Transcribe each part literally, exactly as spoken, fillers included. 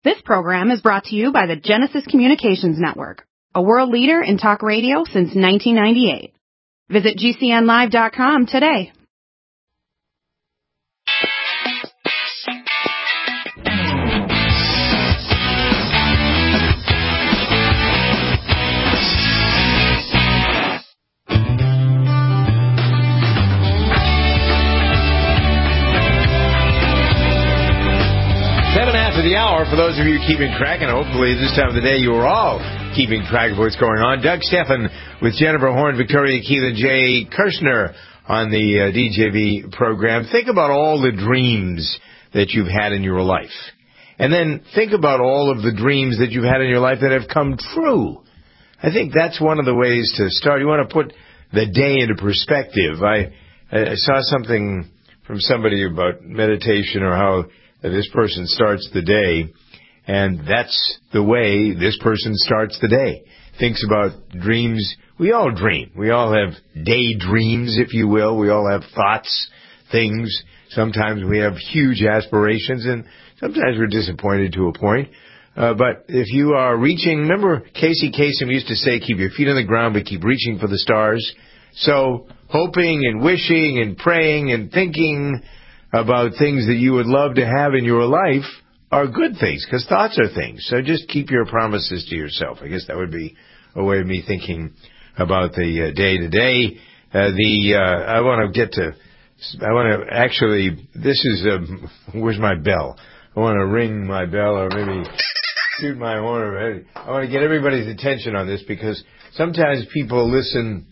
This program is brought to you by the Genesis Communications Network, a world leader in talk radio since nineteen ninety-eight. Visit G C N live dot com today. The hour for those of you keeping track, and hopefully this time of the day you are all keeping track of what's going on. Doug Stephan with Jennifer Horn, Victoria Keelan, Jay Kirshner on the uh, D J V program. Think about all the dreams that you've had in your life, and then think about all of the dreams that you've had in your life that have come true. I think that's one of the ways to start. You want to put the day into perspective. I, I saw something from somebody about meditation or how this person starts the day, and that's the way this person starts the day. Thinks about dreams. We all dream. We all have daydreams, if you will. We all have thoughts, things. Sometimes we have huge aspirations, and sometimes we're disappointed to a point. Uh, but if you are reaching, remember Casey Kasem used to say, keep your feet on the ground, but keep reaching for the stars. So hoping and wishing and praying and thinking about things that you would love to have in your life are good things, because thoughts are things. So just keep your promises to yourself. I guess that would be a way of me thinking about the uh, day to day. Uh, the uh, I want to get to. I want to actually. This is. Um, where's my bell? I want to ring my bell, or maybe shoot my horn. I want to get everybody's attention on this, because sometimes people listen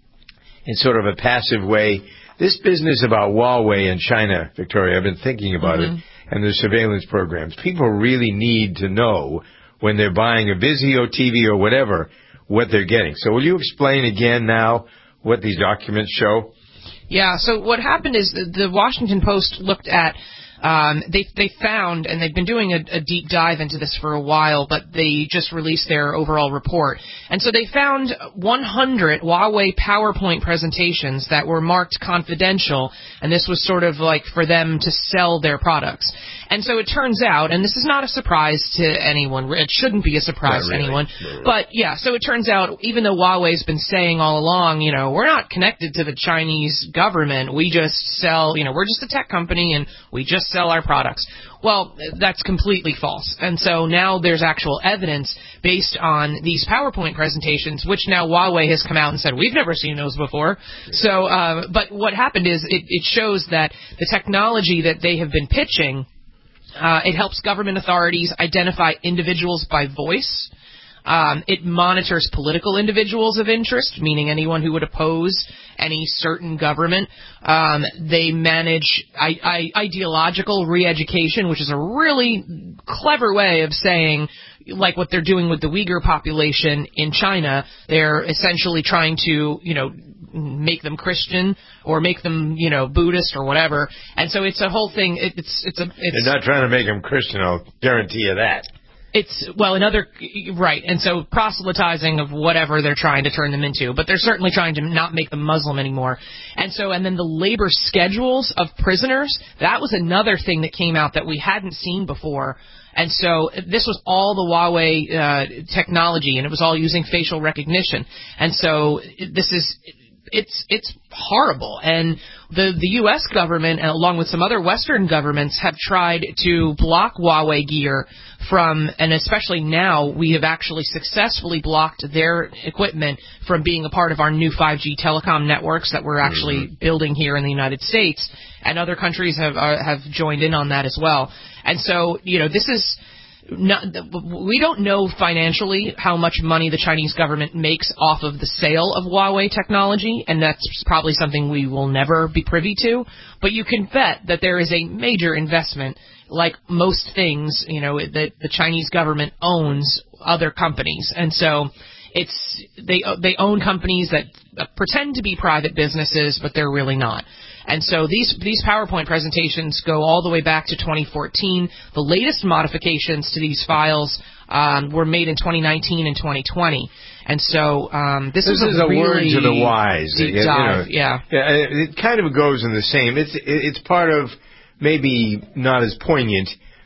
in sort of a passive way. This business about Huawei and China, Victoria, I've been thinking about mm-hmm. it, and the surveillance programs. People really need to know when they're buying a Vizio T V or whatever, what they're getting. So will you explain again now what these documents show? Yeah, so what happened is the, the Washington Post looked at Um, they they found, and they've been doing a, a deep dive into this for a while, but they just released their overall report. And so they found one hundred Huawei PowerPoint presentations that were marked confidential, and this was sort of like for them to sell their products. And so it turns out, and this is not a surprise to anyone, it shouldn't be a surprise not really. to anyone, really. but yeah, so it turns out, even though Huawei's been saying all along, you know, we're not connected to the Chinese government, we just sell, you know, we're just a tech company, and we just sell our products. Well, that's completely false. And so now there's actual evidence based on these PowerPoint presentations, which now Huawei has come out and said, we've never seen those before. So, uh, but what happened is it, it shows that the technology that they have been pitching, uh, it helps government authorities identify individuals by voice. Um, it monitors political individuals of interest, meaning anyone who would oppose any certain government. Um, they manage I- I- ideological re-education, which is a really clever way of saying, like what they're doing with the Uyghur population in China. They're essentially trying to, you know, make them Christian or make them, you know, Buddhist or whatever. And so it's a whole thing. It, it's it's a. It's, They're not trying to make them Christian. I'll guarantee you that. It's, well, another, right, and so proselytizing of whatever they're trying to turn them into, but they're certainly trying to not make them Muslim anymore. And so, and then the labor schedules of prisoners, that was another thing that came out that we hadn't seen before. And so this was all the Huawei uh, technology, and it was all using facial recognition. And so this is... It's it's horrible, and the the U S government, along with some other Western governments, have tried to block Huawei gear from, and especially now, we have actually successfully blocked their equipment from being a part of our new five G telecom networks that we're actually mm-hmm. building here in the United States, and other countries have uh, have joined in on that as well. And so, you know, this is... Not, we don't know financially how much money the Chinese government makes off of the sale of Huawei technology, and that's probably something we will never be privy to. But you can bet that there is a major investment, like most things, you know, that the Chinese government owns other companies, and so it's they they own companies that pretend to be private businesses, but they're really not. And so these these PowerPoint presentations go all the way back to twenty fourteen. The latest modifications to these files um, were made in twenty nineteen and twenty twenty. And so um, this, this is, is a, a really word to the wise. Deep it, dive, you know, yeah. yeah. It kind of goes in the same. It's it's part of maybe not as poignant,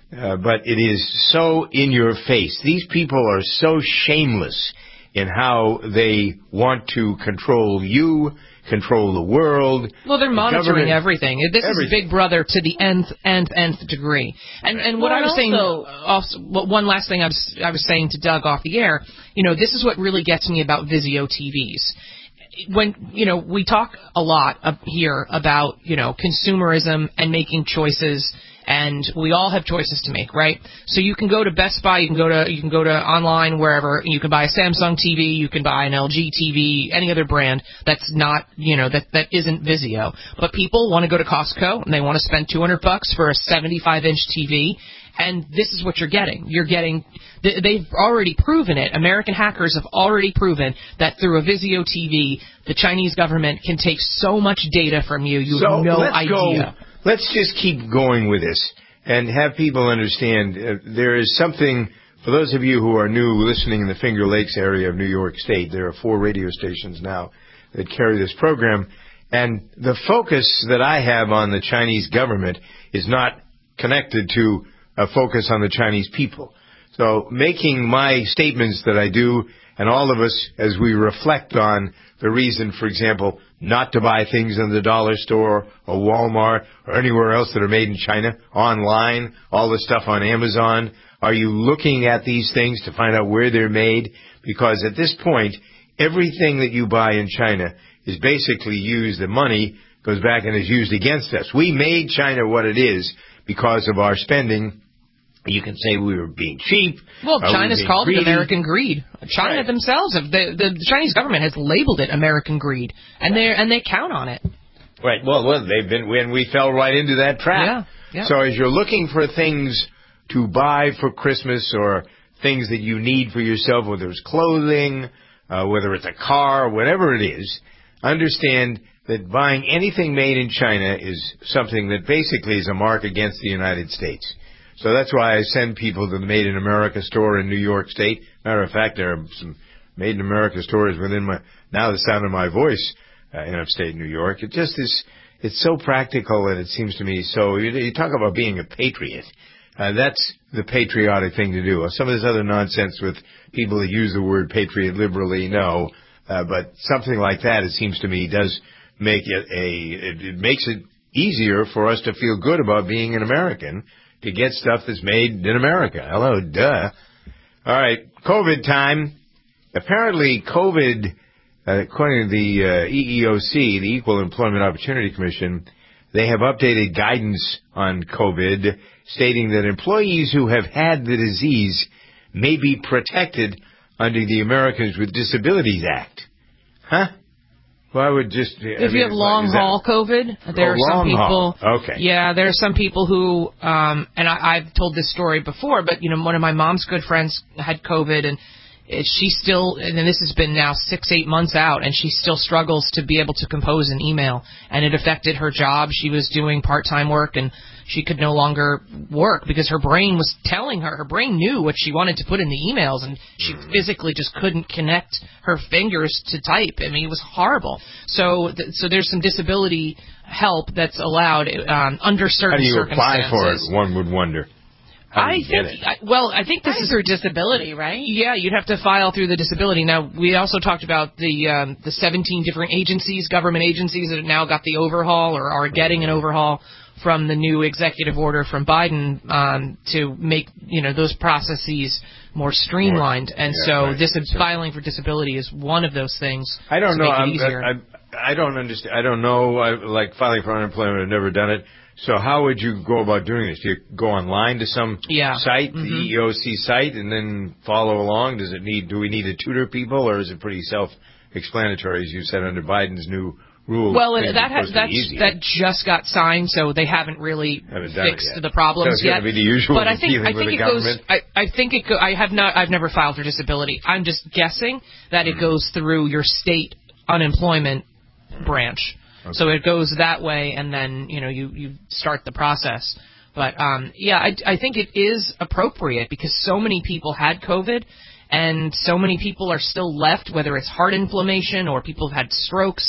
uh, but it is so in your face. These people are so shameless in how they want to control you, control the world. Well, they're the monitoring everything. This everything. is Big Brother to the nth, nth, nth degree. And and what well, I was also, saying, also, one last thing I was I was saying to Doug off the air. You know, this is what really gets me about Vizio T Vs. When, you know, we talk a lot up here about, you know, consumerism and making choices, and we all have choices to make, right? So you can go to Best Buy, you can go to you can go to online wherever, you can buy a Samsung T V, you can buy an L G T V, any other brand that's not, you know, that that isn't Vizio. But people want to go to Costco and they want to spend two hundred bucks for a seventy-five inch T V. And this is what you're getting. You're getting, they've already proven it. American hackers have already proven that through a Vizio T V, the Chinese government can take so much data from you, you so have no let's idea. Go, let's just keep going with this and have people understand uh, there is something, for those of you who are new listening in the Finger Lakes area of New York State, there are four radio stations now that carry this program. And the focus that I have on the Chinese government is not connected to a focus on the Chinese people. So making my statements that I do, and all of us, as we reflect on the reason, for example, not to buy things in the dollar store or Walmart or anywhere else that are made in China, online, all the stuff on Amazon, are you looking at these things to find out where they're made? Because at this point, everything that you buy in China is basically used, the money goes back and is used against us. We made China what it is because of our spending. You can say we were being cheap. Well, uh, China's we called greedy. it American greed. China Right. themselves, have, the, the Chinese government has labeled it American greed, and they and they count on it. Right. Well, well, they've been when we fell right into that trap. Yeah. Yeah. So as you're looking for things to buy for Christmas or things that you need for yourself, whether it's clothing, uh, whether it's a car, whatever it is, understand that buying anything made in China is something that basically is a mark against the United States. So that's why I send people to the Made in America store in New York State. Matter of fact, there are some Made in America stores within my, now the sound of my voice uh, in upstate New York. It just is, it's so practical and it seems to me so, you, you talk about being a patriot. Uh, that's the patriotic thing to do. Some of this other nonsense with people that use the word patriot liberally, no. Uh, but something like that, it seems to me, does make it a, it, it makes it easier for us to feel good about being an American, to get stuff that's made in America. Hello, duh. All right, COVID time. Apparently, COVID, uh, according to the uh, E E O C, the Equal Employment Opportunity Commission, they have updated guidance on COVID, stating that employees who have had the disease may be protected under the Americans with Disabilities Act. Huh? Well, I would just... If I mean, you have long haul COVID, there oh, are some people... Haul. Okay. Yeah, there are some people who, um, and I, I've told this story before, but, you know, one of my mom's good friends had COVID, and it, she still, and this has been now six, eight months out, and she still struggles to be able to compose an email, and it affected her job. She was doing part-time work, and she could no longer work because her brain was telling her, her brain knew what she wanted to put in the emails, and she physically just couldn't connect her fingers to type. I mean, it was horrible. So, th- so there's some disability help that's allowed um, under certain How do you circumstances. apply for it, one would wonder? How do I you think, get it? I, well, I think this Probably is through disability, right? Yeah, you'd have to file through the disability. Now, we also talked about the um, the seventeen different agencies, government agencies that have now got the overhaul or are getting an overhaul from the new executive order from Biden um, to make, you know, those processes more streamlined. And yeah, so right. this So- filing for disability is one of those things. I don't to know. Make it I'm, easier. I, I, I don't understand. I don't know. I, like filing for unemployment, I've never done it. So how would you go about doing this? Do you go online to some Yeah. site, Mhm. the E E O C site, and then follow along? Does it need? Do we need to tutor people, or is it pretty self-explanatory, as you said, under Biden's new rule? Well, Things and are that has, supposed to be that's, easier. that just got signed, so they haven't really Haven't done it fixed yet. the problems So it's yet. gonna be the usual but I think dealing I with think the it goes. government? I, I think it. Go, I have not. I've never filed for disability. I'm just guessing that Hmm. it goes through your state unemployment branch. Okay. So it goes that way, and then you know you you start the process. But um, yeah, I, I think it is appropriate because so many people had COVID, and so many people are still left, whether it's heart inflammation or people have had strokes.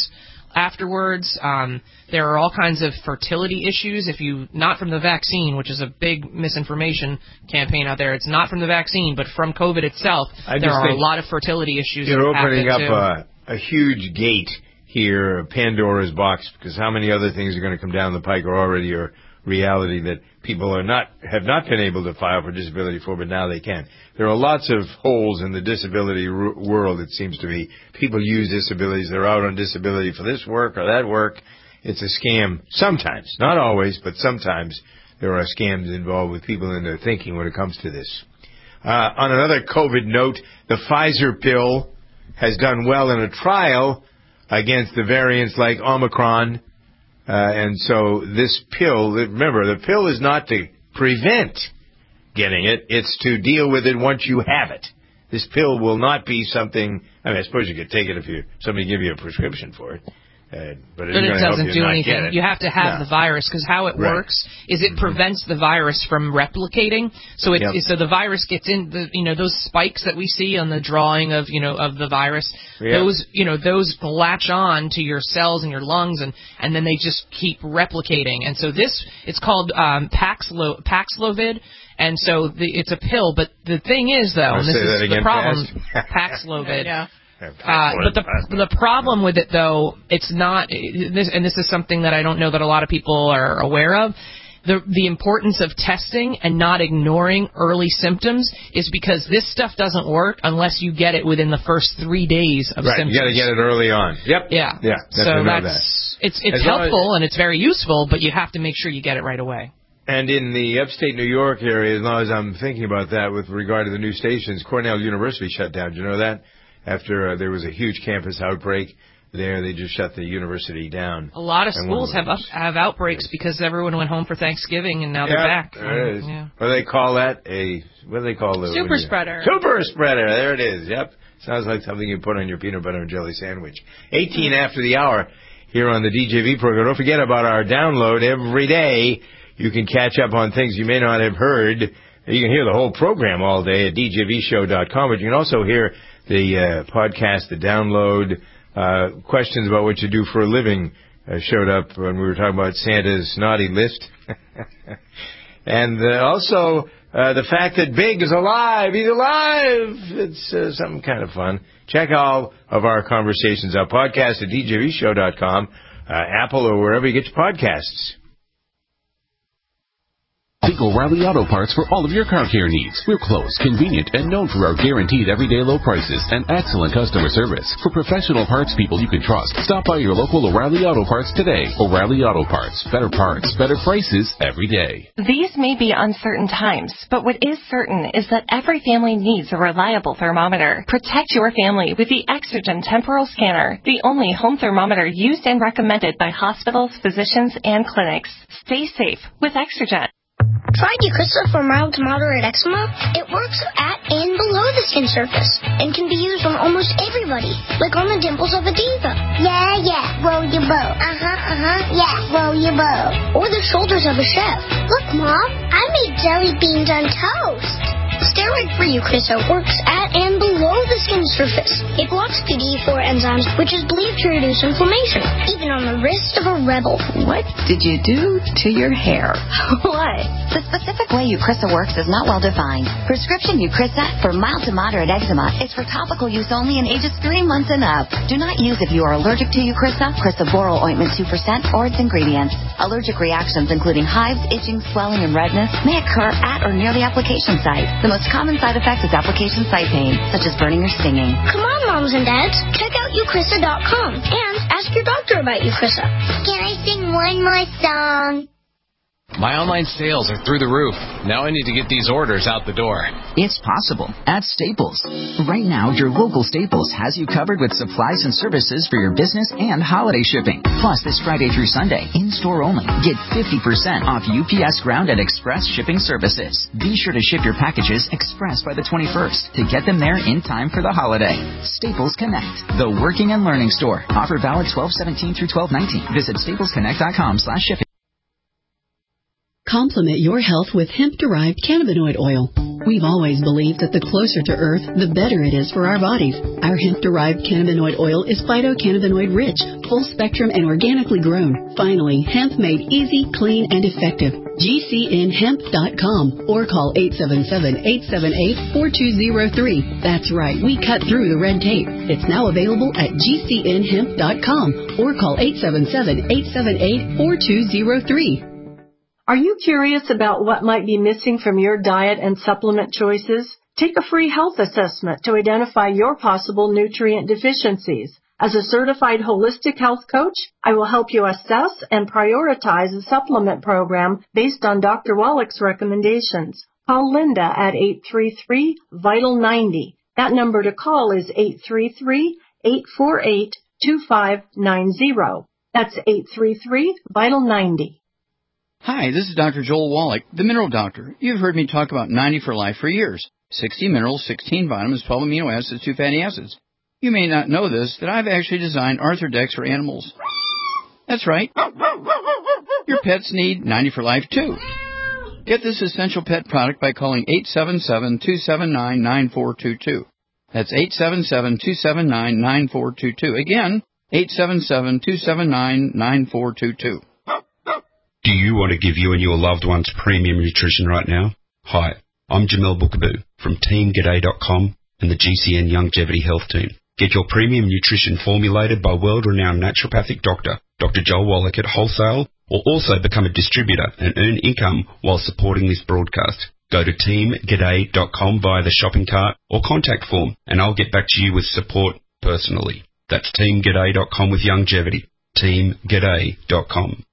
afterwards. Um, there are all kinds of fertility issues. If you not from the vaccine, which is a big misinformation campaign out there, it's not from the vaccine, but from COVID itself. I there just are a think lot of fertility issues. You're that opening up happen too. a, a huge gate here, Pandora's box, because how many other things are going to come down the pike are already a reality that people are not have not been able to file for disability for, but now they can. There are lots of holes in the disability r- world, it seems to me. People use disabilities. They're out on disability for this work or that work. It's a scam sometimes, not always, but sometimes there are scams involved with people in their thinking when it comes to this. Uh, on another COVID note, the Pfizer pill has done well in a trial against the variants like Omicron. Uh, and so this pill, remember, the pill is not to prevent getting it. It's to deal with it once you have it. This pill will not be something, I mean, I suppose you could take it if you somebody give you a prescription for it. Uh, but it, but it doesn't you do anything. You have to have no. the virus, because how it right. works is it mm-hmm. prevents the virus from replicating. So it, yep. so the virus gets in the you know those spikes that we see on the drawing of you know of the virus. Yep. Those you know those latch on to your cells and your lungs, and, and then they just keep replicating. And so this it's called um, Paxlo, Paxlovid. And so the, it's a pill. But the thing is, though, and this is the problem, Paxlovid. yeah. Uh, but the the problem with it, though, it's not, this, and this is something that I don't know that a lot of people are aware of, the the importance of testing and not ignoring early symptoms is because this stuff doesn't work unless you get it within the first three days of right, symptoms. Right, you got to get it early on. Yep. Yeah. Yeah. So that's, that. it's, it's as helpful as, and it's very useful, but you have to make sure you get it right away. And in the upstate New York area, as long as I'm thinking about that with regard to the new stations, Cornell University shut down. Do you know that? After uh, there was a huge campus outbreak there, they just shut the university down. A lot of schools have up, have outbreaks because everyone went home for Thanksgiving and now yeah, they're back. There it is. Yeah. What do they call that? A what do they call it? Super spreader. Super spreader. There it is. Yep. Sounds like something you put on your peanut butter and jelly sandwich. eighteen after the hour here on the D J V program. Don't forget about our download every day. You can catch up on things you may not have heard. You can hear the whole program all day at d j v show dot com, but you can also hear the uh, podcast, the download, uh, questions about what you do for a living uh, showed up when we were talking about Santa's naughty list. and uh, also uh, the fact that Big is alive. He's alive. It's uh, something kind of fun. Check all of our conversations out. Podcast at d j v show dot com, uh, Apple, or wherever you get your podcasts. Think O'Reilly Auto Parts for all of your car care needs. We're close, convenient, and known for our guaranteed everyday low prices and excellent customer service. For professional parts people you can trust, stop by your local O'Reilly Auto Parts today. O'Reilly Auto Parts. Better parts, better prices every day. These may be uncertain times, but what is certain is that every family needs a reliable thermometer. Protect your family with the Exergen Temporal Scanner, the only home thermometer used and recommended by hospitals, physicians, and clinics. Stay safe with Exergen. Try Eucrisa for mild to moderate eczema. It works at and below the skin surface and can be used on almost everybody, like on the dimples of a diva. Yeah, yeah, roll your boat. Uh-huh, uh-huh, yeah, roll your boat. Or the shoulders of a chef. Look, Mom, I made jelly beans on toast. Steroid-free Eucrisa works at and below the skin surface. It blocks P D E four enzymes, which is believed to reduce inflammation, even on the wrist of a rebel. What did you do to your hair? What? The specific way Eucrisa works is not well defined. Prescription Eucrisa for mild to moderate eczema is for topical use only in ages three months and up. Do not use if you are allergic to Eucrisa, Crisaborol ointment two percent, or its ingredients. Allergic reactions, including hives, itching, swelling, and redness, may occur at or near the application site. The most common side effect is application site pain, such as burning or stinging. Come on, moms and dads. Check out Eucrisa dot com and ask your doctor about Eucrisa. Can I sing one more song? My online sales are through the roof. Now I need to get these orders out the door. It's possible at Staples. Right now, your local Staples has you covered with supplies and services for your business and holiday shipping. Plus, this Friday through Sunday, in-store only, get fifty percent off U P S Ground and Express shipping services. Be sure to ship your packages express by the twenty-first to get them there in time for the holiday. Staples Connect, the working and learning store. Offer valid twelve seventeen through twelve nineteen. Visit staples connect dot com slash shipping. Complement your health with hemp-derived cannabinoid oil. We've always believed that the closer to Earth, the better it is for our bodies. Our hemp-derived cannabinoid oil is phytocannabinoid-rich, full-spectrum, and organically grown. Finally, hemp made easy, clean, and effective. G C N hemp dot com or call eight seven seven, eight seven eight, four two zero three. That's right, we cut through the red tape. It's now available at G C N hemp dot com or call eight seven seven, eight seven eight, four two zero three. Are you curious about what might be missing from your diet and supplement choices? Take a free health assessment to identify your possible nutrient deficiencies. As a certified holistic health coach, I will help you assess and prioritize a supplement program based on Doctor Wallach's recommendations. Call Linda at eight three three, vital ninety. That number to call is eight three three, eight four eight, two five nine zero. That's eight three three, vital ninety. Hi, this is Doctor Joel Wallach, the Mineral Doctor. You've heard me talk about ninety for Life for years. sixty minerals, sixteen vitamins, twelve amino acids, two fatty acids. You may not know this, that I've actually designed Arthrodex for animals. That's right. Your pets need ninety for Life, too. Get this essential pet product by calling eight seven seven, two seven nine, nine four two two. That's eight seven seven, two seven nine, nine four two two. Again, eight seven seven, two seven nine, nine four two two. Do you want to give you and your loved ones premium nutrition right now? Hi, I'm Jamel Bookaboo from Team G'day dot com and the G C N Longevity Health Team. Get your premium nutrition formulated by world-renowned naturopathic doctor, Doctor Joel Wallach at wholesale, or also become a distributor and earn income while supporting this broadcast. Go to Team G'day dot com via the shopping cart or contact form, and I'll get back to you with support personally. That's Team G'day dot com with longevity. Team G'day dot com.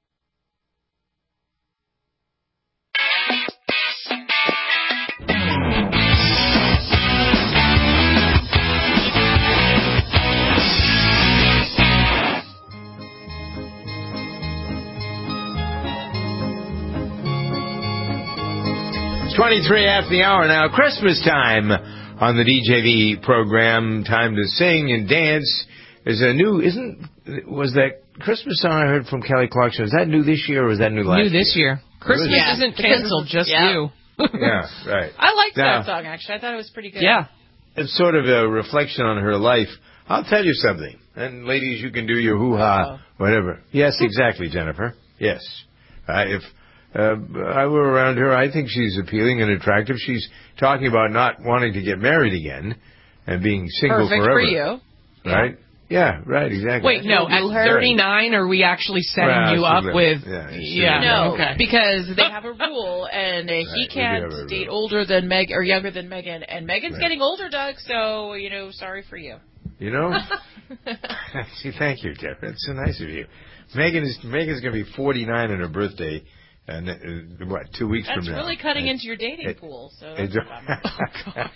twenty-three after the hour now. Christmas time on the D J V program. Time to sing and dance. There's a new, isn't, was that Christmas song I heard from Kelly Clarkson, is that new this year or was that new last year? New this year. Christmas yeah. isn't canceled, just yeah. you. Yeah, right. I liked now, that song, actually. I thought it was pretty good. Yeah. It's sort of a reflection on her life. I'll tell you something. And ladies, you can do your hoo-ha, oh. whatever. Yes, exactly, Jennifer. Yes. Uh, if uh, I were around her, I think she's appealing and attractive. She's talking about not wanting to get married again and being single Perfect forever. for you. Right? Yeah. Yeah, right, exactly. Wait, no, at thirty-nine, are we actually setting well, you up with... Yeah, yeah no, okay. because they have a rule, and uh, he right, can't date older than Meg, or younger than Megan, and Megan's right. getting older, Doug, so, you know, sorry for you. You know? See, thank you, Jeff. That's so nice of you. Megan is Megan's going to be forty-nine on her birthday, and uh, what, two weeks That's from now. That's really cutting it, into your dating it, pool, so... It, oh, All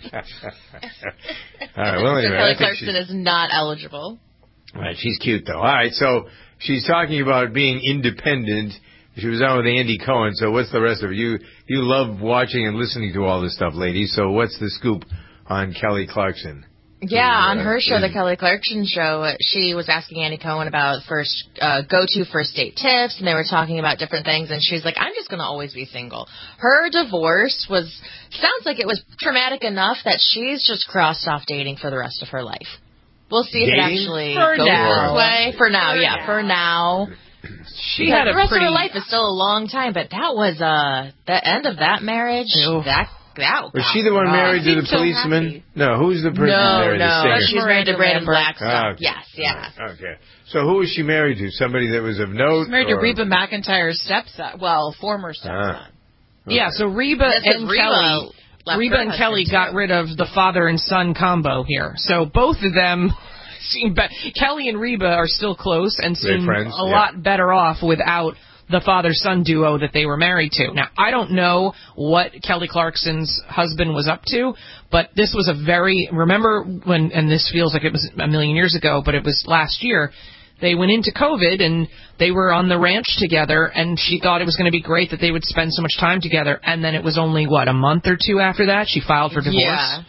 right, well, anyway, so Kelly Clarkson is not eligible. Right, she's cute, though. All right, so she's talking about being independent. She was on with Andy Cohen, so what's the rest of it? You you love watching and listening to all this stuff, ladies, so what's the scoop on Kelly Clarkson? Yeah, on her show, the Kelly Clarkson Show, she was asking Andy Cohen about first uh, go-to first date tips, and they were talking about different things, and she was like, I'm just going to always be single. Her divorce was, sounds like it was traumatic enough that she's just crossed off dating for the rest of her life. We'll see if dating? it actually for goes now. this way. For now, for yeah, now. for now. She because had the a rest pretty... of her life is still a long time, but that was, uh, the end of that marriage, Ew. that... That, was she the one married to the so policeman? Happy. No, who's the person no, married? No, the no, she's married to Brandon Blackstock. Oh, okay. Yes, yes. Right. Okay. So who was she married to? Somebody that was of note? She's married or? to Reba McEntire's stepson. Well, former stepson. Ah. Okay. Yeah, so Reba This and Reba Kelly... Reba and Kelly got too. rid of the father and son combo here. So both of them seem be- Kelly and Reba are still close and seem friends, a yeah. lot better off without the father-son duo that they were married to. Now, I don't know what Kelly Clarkson's husband was up to, but this was a very, remember when, and this feels like it was a million years ago, but it was last year, they went into COVID and they were on the ranch together, and she thought it was going to be great that they would spend so much time together, and then it was only, what, a month or two after that she filed for divorce? Yeah.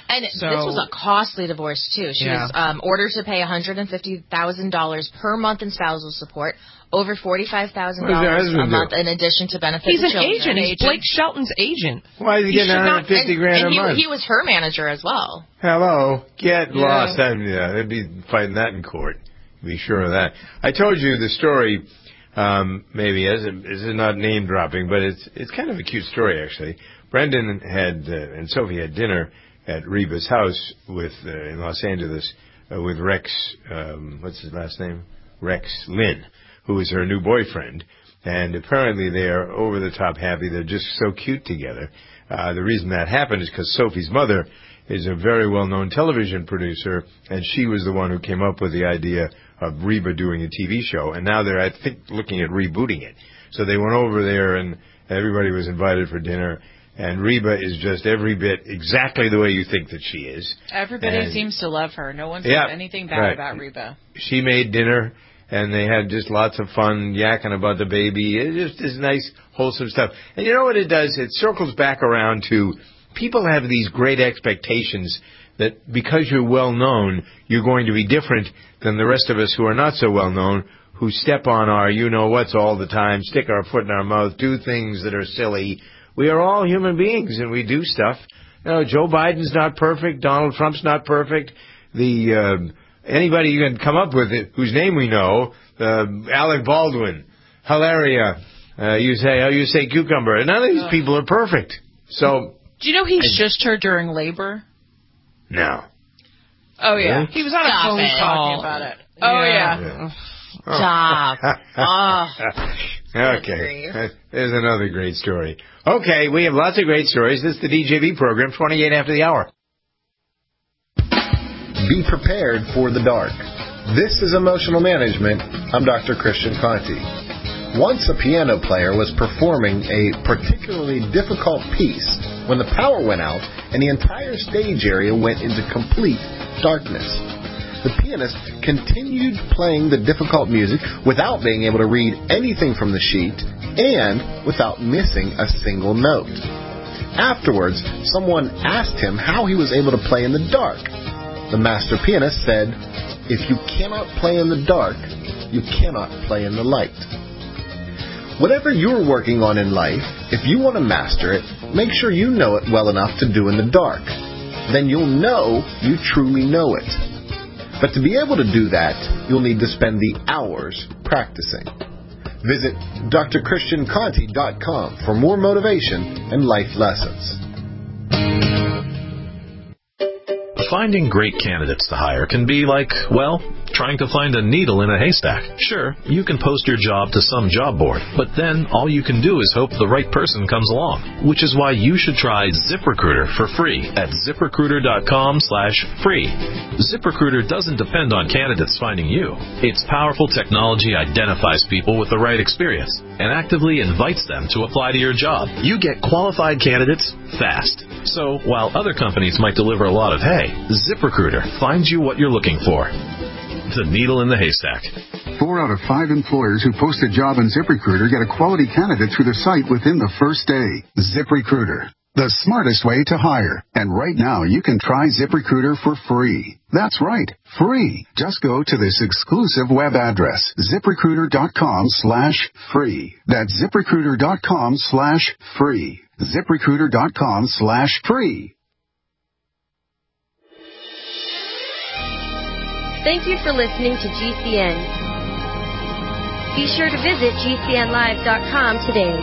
And So, this was a costly divorce, too. She Yeah. was um, ordered to pay one hundred fifty thousand dollars per month in spousal support, over forty-five thousand dollars a month in addition to benefits. He's an children. agent. He's Blake Shelton's agent. Why is he, He getting should one not- hundred fifty and, grand and a he, month? he was her manager as well. Hello, get Yeah. lost. I mean, yeah, they'd be fighting that in court. Be sure of that. I told you the story. Um, maybe as it, this is not name dropping, but it's it's kind of a cute story actually. Brendan had uh, and Sophie had dinner at Reba's house with uh, in Los Angeles uh, with Rex. Um, what's his last name? Rex Lynn, who is her new boyfriend. And apparently they are over the top happy. They're just so cute together. Uh, the reason that happened is because Sophie's mother is a very well-known television producer, and she was the one who came up with the idea of Reba doing a T V show. And now they're, I think, looking at rebooting it. So they went over there, and everybody was invited for dinner. And Reba is just every bit exactly the way you think that she is. Everybody and, seems to love her. No one says yeah, anything bad right. about Reba. She made dinner, and they had just lots of fun yakking about the baby. It just is nice, wholesome stuff. And you know what it does? It circles back around to people have these great expectations that because you're well known, you're going to be different than the rest of us who are not so well known, who step on our you-know-whats all the time, stick our foot in our mouth, do things that are silly. We are all human beings, and we do stuff. You know, Joe Biden's not perfect. Donald Trump's not perfect. The uh, anybody you can come up with it, whose name we know, uh, Alec Baldwin, Hilaria, uh, you say, oh, you say cucumber. None of these Ugh. people are perfect. So, Do you know he shushed her during labor? no. Oh, yeah. Really? He was on a Stop phone it. call. Talking about it. Oh, yeah. Yeah. Stop. Oh. Okay. There's another great story. Okay, we have lots of great stories. This is the D J V program, twenty-eight after the hour. Be prepared for the dark. This is Emotional Management. I'm Doctor Christian Conti. Once a piano player was performing a particularly difficult piece when the power went out and the entire stage area went into complete darkness. The pianist continued playing the difficult music without being able to read anything from the sheet and without missing a single note. Afterwards, someone asked him how he was able to play in the dark. The master pianist said, "If you cannot play in the dark, you cannot play in the light." Whatever you're working on in life, if you want to master it, make sure you know it well enough to do in the dark. Then you'll know you truly know it. But to be able to do that, you'll need to spend the hours practicing. Visit D R Christian Conti dot com for more motivation and life lessons. Finding great candidates to hire can be like, well, trying to find a needle in a haystack. Sure, you can post your job to some job board, but then all you can do is hope the right person comes along, which is why you should try ZipRecruiter for free at ZipRecruiter dot com slash free. ZipRecruiter doesn't depend on candidates finding you. Its powerful technology identifies people with the right experience and actively invites them to apply to your job. You get qualified candidates fast. So while other companies might deliver a lot of hay, ZipRecruiter finds you what you're looking for. The needle in the haystack. Four out of five employers who post a job in ZipRecruiter get a quality candidate through their site within the first day. ZipRecruiter, the smartest way to hire. And right now, you can try ZipRecruiter for free. That's right, free. Just go to this exclusive web address, ZipRecruiter dot com slash free. That's ZipRecruiter dot com slash free. ZipRecruiter dot com slash free. Thank you for listening to G C N. Be sure to visit G C N live dot com today.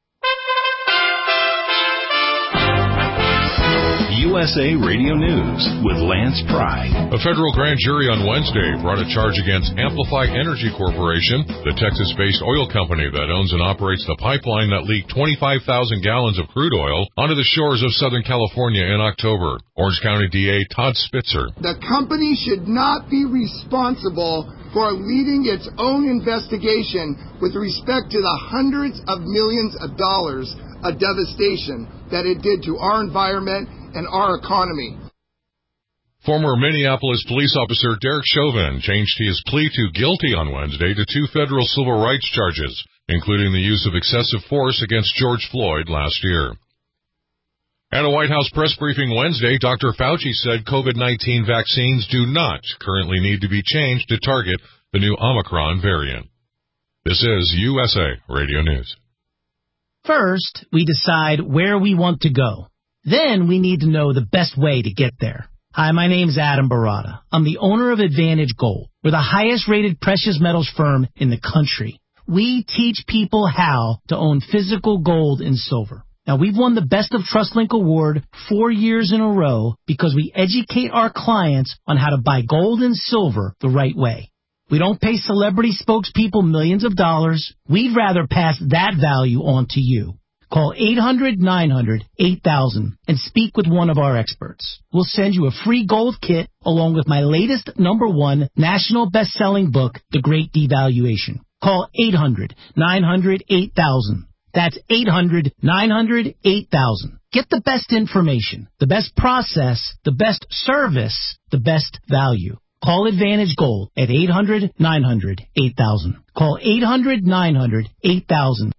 U S A Radio News with Lance Pry. A federal grand jury on Wednesday brought a charge against Amplify Energy Corporation, the Texas-based oil company that owns and operates the pipeline that leaked twenty-five thousand gallons of crude oil onto the shores of Southern California in October. Orange County D A Todd Spitzer. The company should not be responsible for leading its own investigation with respect to the hundreds of millions of dollars of devastation that it did to our environment and our economy. Former Minneapolis police officer Derek Chauvin changed his plea to guilty on Wednesday to two federal civil rights charges, including the use of excessive force against George Floyd last year. At a White House press briefing Wednesday, Doctor Fauci said COVID nineteen vaccines do not currently need to be changed to target the new Omicron variant. This is U S A Radio News. First, we decide where we want to go. Then we need to know the best way to get there. Hi, my name's Adam Barata. I'm the owner of Advantage Gold. We're the highest-rated precious metals firm in the country. We teach people how to own physical gold and silver. Now, we've won the Best of TrustLink Award four years in a row because we educate our clients on how to buy gold and silver the right way. We don't pay celebrity spokespeople millions of dollars. We'd rather pass that value on to you. Call eight hundred nine hundred eight thousand and speak with one of our experts. We'll send you a free gold kit along with my latest number one national best-selling book, The Great Devaluation. Call eight hundred nine hundred eight thousand. That's eight hundred nine hundred eight thousand. Get the best information, the best process, the best service, the best value. Call Advantage Gold at eight hundred nine hundred eight thousand. Call eight hundred nine hundred eight thousand.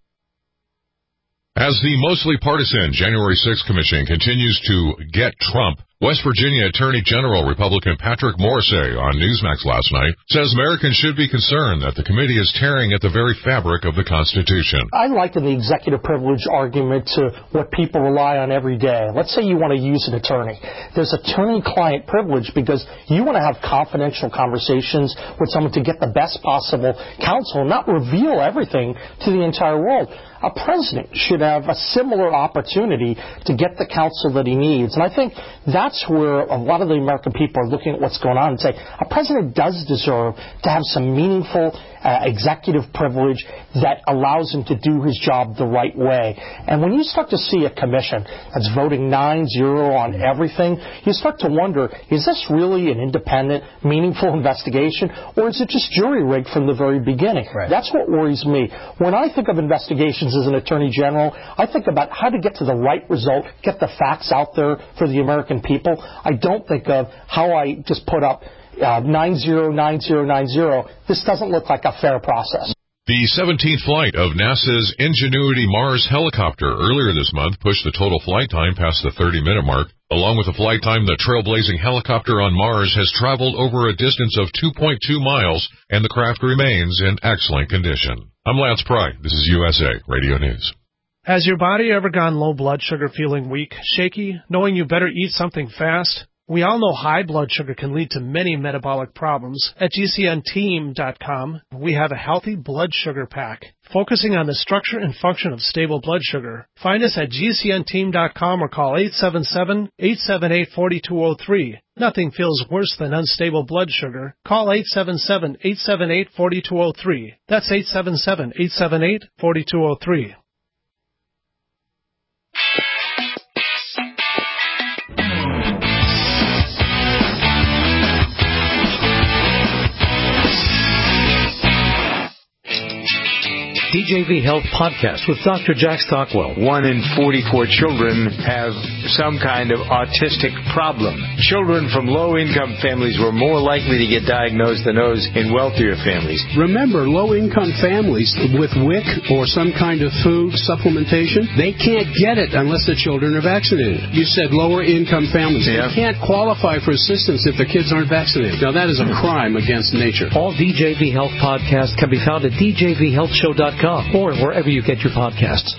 As the mostly partisan January sixth Commission continues to get Trump, West Virginia Attorney General Republican Patrick Morrisey on Newsmax last night says Americans should be concerned that the committee is tearing at the very fabric of the Constitution. I liken the executive privilege argument to what people rely on every day. Let's say you want to use an attorney. There's attorney-client privilege because you want to have confidential conversations with someone to get the best possible counsel and not reveal everything to the entire world. A president should have a similar opportunity to get the counsel that he needs. And I think that's where a lot of the American people are looking at what's going on and say, a president does deserve to have some meaningful uh, executive privilege that allows him to do his job the right way. And when you start to see a commission that's voting nine zero on everything, you start to wonder, is this really an independent, meaningful investigation, or is it just jury rigged from the very beginning? Right. That's what worries me. When I think of investigations as an attorney general, I think about how to get to the right result, get the facts out there for the American people. I don't think of how I just put up uh, nine zero nine zero nine zero. This doesn't look like a fair process. The seventeenth flight of NASA's Ingenuity Mars helicopter earlier this month pushed the total flight time past the thirty-minute mark. Along with the flight time, the trailblazing helicopter on Mars has traveled over a distance of two point two miles, and the craft remains in excellent condition. I'm Lance Pry. This is U S A Radio News. Has your body ever gone low blood sugar, feeling weak, shaky, knowing you better eat something fast? We all know high blood sugar can lead to many metabolic problems. At G C N team dot com, we have a healthy blood sugar pack, focusing on the structure and function of stable blood sugar. Find us at G C N team dot com or call eight seven seven, eight seven eight, four two zero three. Nothing feels worse than unstable blood sugar. Call eight seven seven, eight seven eight, four two zero three. That's eight seven seven, eight seven eight, four two zero three. D J V Health Podcast with Doctor Jack Stockwell. One in forty-four children have some kind of autistic problem. Children from low-income families were more likely to get diagnosed than those in wealthier families. Remember, low-income families with W I C or some kind of food supplementation, they can't get it unless the children are vaccinated. You said lower-income families. Yeah. They can't qualify for assistance if their kids aren't vaccinated. Now, that is a crime against nature. All D J V Health podcasts can be found at D J V health show dot com. Or wherever you get your podcasts.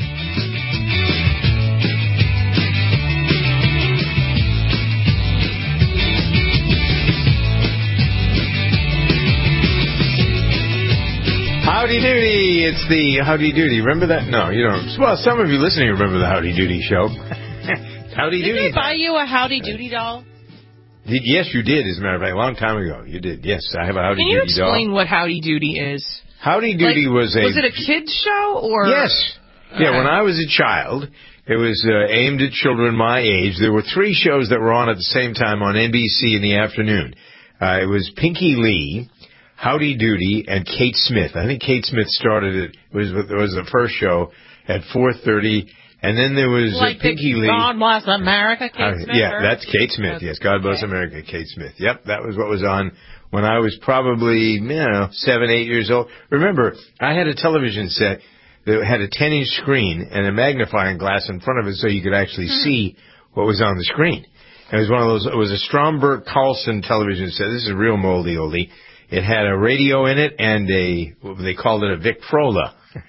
Howdy Doody! It's the Howdy Doody. Remember that? No, you don't. Well, some of you listening remember the Howdy Doody show. Howdy did Doody. Did they buy you a Howdy Doody doll? Did, yes, you did, as a matter of fact. A long time ago. You did. Yes, I have a Howdy Can you Doody doll. explain what Howdy Doody is? Howdy Doody like, was a... Was it a kid's show, or... Yes. Yeah, okay. When I was a child, it was uh, aimed at children my age. There were three shows that were on at the same time on N B C in the afternoon. Uh, it was Pinky Lee, Howdy Doody, and Kate Smith. I think Kate Smith started it. It was, it was the first show at four thirty. And then there was like uh, Pinky the Lee. God Bless America, Kate uh, Smith? Yeah, or? that's Kate Smith. Yes, God Bless okay. America, Kate Smith. Yep, that was what was on when I was probably, you know, seven, eight years old. Remember, I had a television set that had a ten-inch screen and a magnifying glass in front of it so you could actually see what was on the screen. It was one of those. It was a Stromberg Carlson television set. This is a real moldy oldie. It had a radio in it and a, what they called it, a Victrola.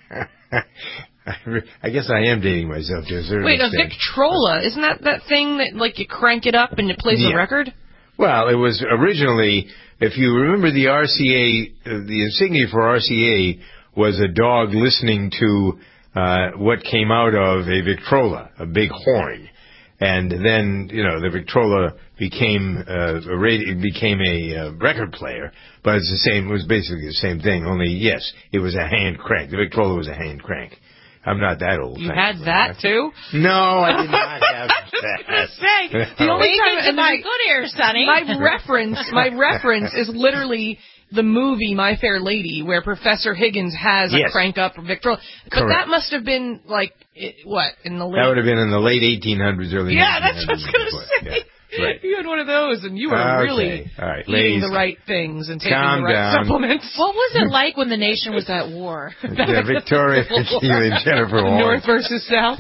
I guess I am dating myself to a certain Wait, a extent. Victrola? Isn't that that thing that, like, you crank it up and it plays Yeah. a record? Well, it was originally, if you remember the R C A, uh, the insignia for R C A was a dog listening to uh, what came out of a Victrola, a big horn. And then, you know, the Victrola became uh, a radio, became a uh, record player, but it's the same. It was basically the same thing. Only, yes, it was a hand crank. The Victrola was a hand crank. I'm not that old. You had that too? No, I did not have that. Say, The only Make time it to and my my- good ear, Sonny. My reference, my reference is literally the movie My Fair Lady, where Professor Higgins has Yes. a crank up Victrola. But Correct. that must have been like it, what in the late. That would have been in the late eighteen hundreds, early Yeah, nineteen hundreds. that's what I was gonna say. Yeah. Right. You had one of those, and you were Okay. really All right. eating Ladies, the right things and taking calm the right down. supplements. What was it like when the nation was at war? Yeah, Victoria and Jennifer Warren. North versus South.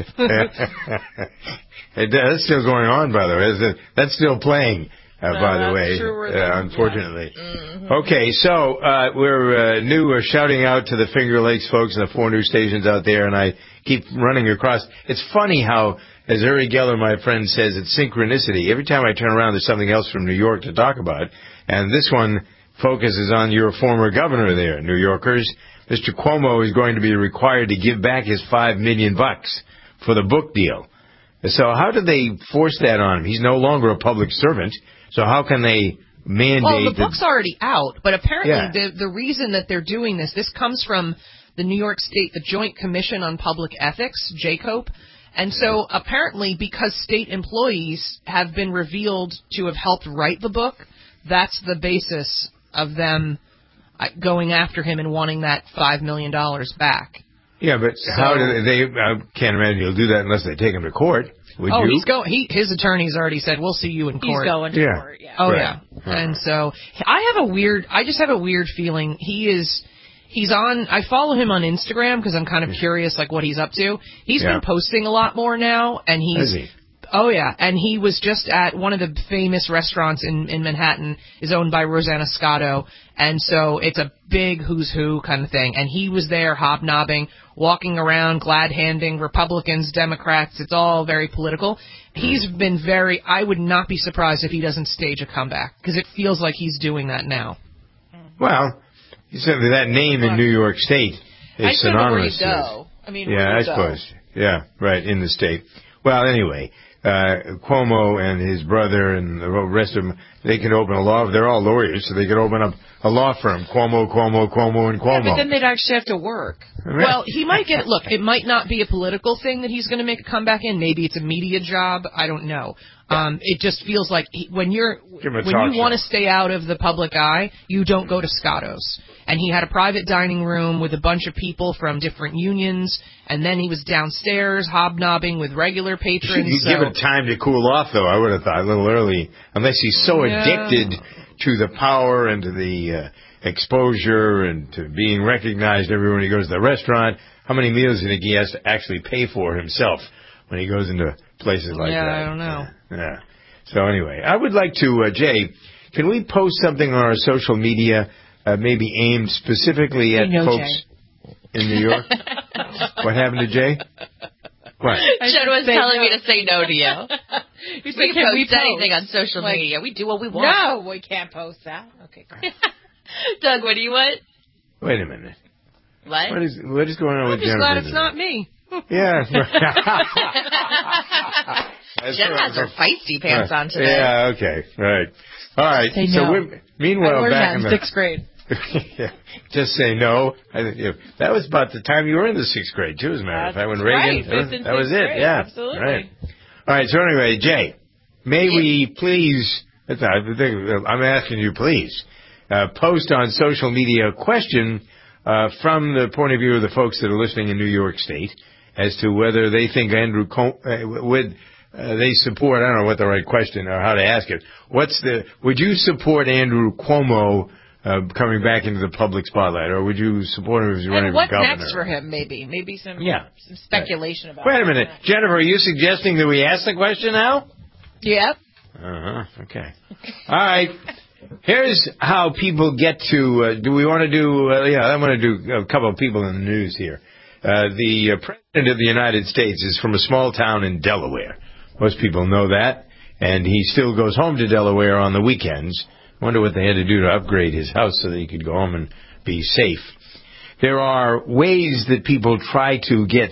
It, that's still going on, by the way. Is it- That's still playing, uh, No, by the that's way, truer uh, than- unfortunately. Mhm. Okay, so uh, we're uh, new. We're shouting out to the Finger Lakes folks and the four news stations out there, and I keep running across. It's funny how, as Uri Geller, my friend, says, it's synchronicity. Every time I turn around, there's something else from New York to talk about, and this one focuses on your former governor there, New Yorkers. Mister Cuomo is going to be required to give back his five million bucks for the book deal. So how do they force that on him? He's no longer a public servant, so how can they mandate... Well, the that- book's already out, but apparently Yeah. the the reason that they're doing this, this comes from the New York State, the Joint Commission on Public Ethics, J COPE, and so apparently because state employees have been revealed to have helped write the book, that's the basis of them uh, going after him and wanting that five million dollars back. Yeah, but So- how do they... they I can't imagine he'll do that unless they take him to court. Would oh, you? he's going. He his attorney's already said we'll see you in He's court. going to Yeah. court, yeah. Oh Right. yeah. Uh-huh. And so I have a weird. I just have a weird feeling. He is. He's on. I follow him on Instagram because I'm kind of curious, like what he's up to. He's Yeah. been posting a lot more now, and he's. Is he? Oh yeah, and he was just at one of the famous restaurants in in Manhattan, is owned by Rosanna Scotto, and so it's a big who's who kind of thing. And he was there hobnobbing, walking around, glad handing Republicans, Democrats. It's all very political. He's been very. I would not be surprised if he doesn't stage a comeback because it feels like he's doing that now. Well, you said that that name in New York State is I just don't know where synonymous you to it. go. I mean, where Yeah, you I go. suppose. Yeah, right, in the state. Well, anyway, uh, Cuomo and his brother and the rest of them, they can open a law. They're all lawyers, so they could open up a law firm. Cuomo, Cuomo, Cuomo, and Cuomo. Yeah, but then they'd actually have to work. Well, he might get. Look, it might not be a political thing that he's going to make a comeback in. Maybe it's a media job. I don't know. Um, it just feels like he, when you're Give him a when talk you want to show. stay out of the public eye, you don't go to Scotto's. And he had a private dining room with a bunch of people from different unions, and then he was downstairs hobnobbing with regular patrons. You so. give it time to cool off, though. I would have thought a little early, unless he's so Yeah. addicted to the power and to the uh, exposure and to being recognized everywhere when he goes to the restaurant. How many meals do you think he has to actually pay for himself when he goes into places like Yeah, that? I don't know. Yeah. So anyway, I would like to, uh, Jay, can we post something on our social media, uh, maybe aimed specifically at We know folks in New York? What happened to Jay? What? Jen was say telling no. me to say no to you. You we said, can can post we post? anything on social Like, media. We do what we want. No, we can't post that. Okay, great. Doug, what do you want? Wait a minute. What? What is what is going on I'm with just Jennifer? glad it's today? not me. Yeah. Jen has her feisty pants on today. Yeah, okay. Right. All right. Say so no. we're, meanwhile, I learned back that in in the sixth grade. yeah, just say no. I, think, you know, that was about the time you were in the sixth grade, too, as a matter of fact. When That's Reagan, right, that was, fifth and that was sixth it. grade, Yeah. absolutely. Right. All right. So anyway, Jay, may we please, that's not, I think- I'm asking you, please, uh, post on social media a question uh, from the point of view of the folks that are listening in New York State as to whether they think Andrew Com- uh, would uh, they support. I don't know what the right question or how to ask it. What's the? Would you support Andrew Cuomo uh, coming back into the public spotlight, or would you support him if he's running And what's for governor? next for him? Maybe, maybe some Yeah. some speculation about. Wait a it. minute, Jennifer. Are you suggesting that we ask the question now? Yep. Uh huh. Okay. All right. Here's how people get to. Uh, do we want to do? Uh, yeah, I want to do a couple of people in the news here. Uh, the uh, president of the United States is from a small town in Delaware. Most people know that, and he still goes home to Delaware on the weekends. Wonder what they had to do to upgrade his house so that he could go home and be safe. There are ways that people try to get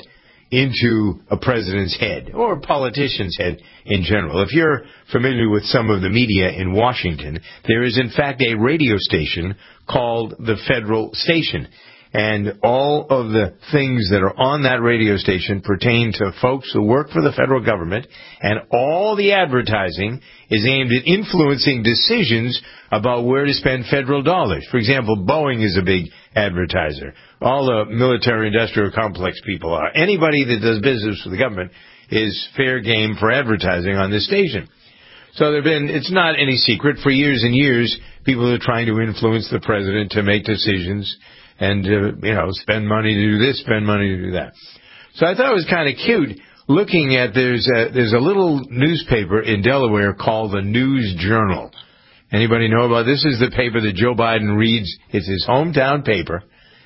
into a president's head, or a politician's head in general. If you're familiar with some of the media in Washington, there is in fact a radio station called the Federal Station. And all of the things that are on that radio station pertain to folks who work for the federal government, and all the advertising is aimed at influencing decisions about where to spend federal dollars. For example, Boeing is a big advertiser. All the military-industrial complex people are. Anybody that does business for the government is fair game for advertising on this station. So there have been, it's not any secret, for years and years, people are trying to influence the president to make decisions and, uh, you know, spend money to do this, spend money to do that. So I thought it was kind of cute looking at, there's a, there's a little newspaper in Delaware called the News Journal. Anybody know about this? This is the paper that Joe Biden reads. It's his hometown paper.